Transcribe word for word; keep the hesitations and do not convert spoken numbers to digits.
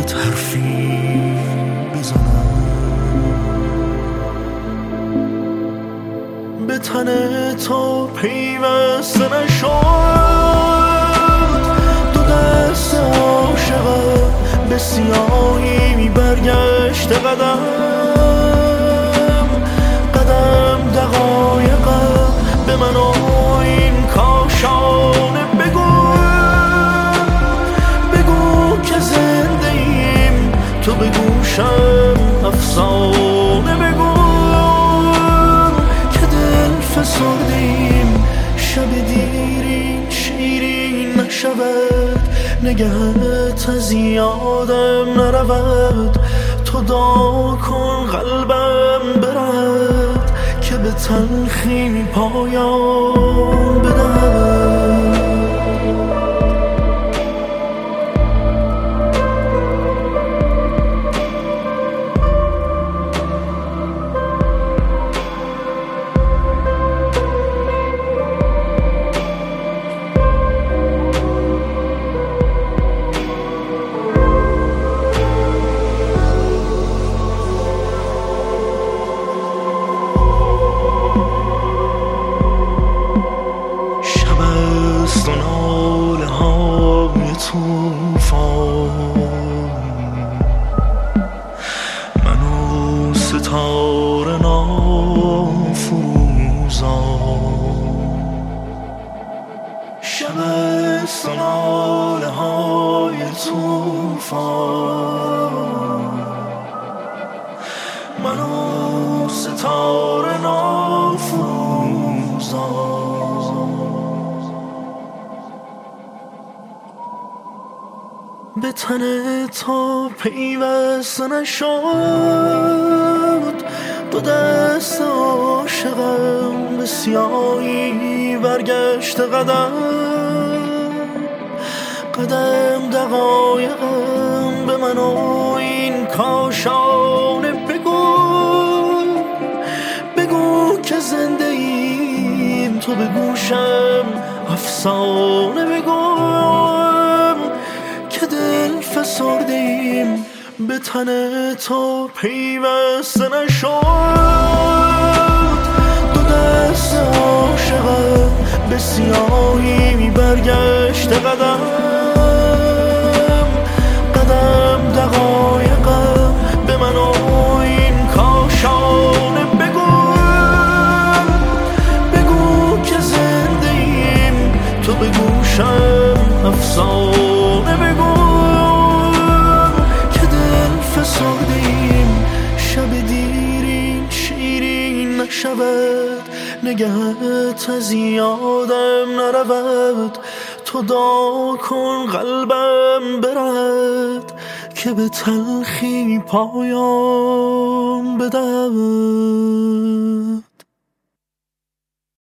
باهات حرفی بزنم، به تن تو پیوسته نشد. دو دست عاشقم به سیاهی برگشت قدم قدم، دقایقم به من و این کاشانه بگو بگو که زنده ایم، تو به گوشم افسانه بگو که دل فسردیم، شب دیرین شیرین نشود، نگهت از یادم نرود. تو دعا کن قلبم برد که به تلخی پایان بدهد. و ناله های توفان، من و ستاره نافروزان. شب است و ناله های توفان، من و ستاره نافروزان. به تن تو پیوسته نشد، دو دست عاشقم به سیاهی برگشت قدم قدم، دقایقم به من و این کاشانه بگو بگو که زنده ایم، تو به گوشم افسانه بگو که دل فسردیم، به تن تو پیوسته نشد. دو دست عاشقم به سیاهی برگشت قدم قدم، دقایقم به من و این کاشانه بگو بگو که زنده ایم، تو به گوشم افسانه بگو که دل فسردیم، شب دیرین شیرین نشود، نگهت از یادم نرود. تو دعا کن قلبم برد که به تلخی پایان بدهد.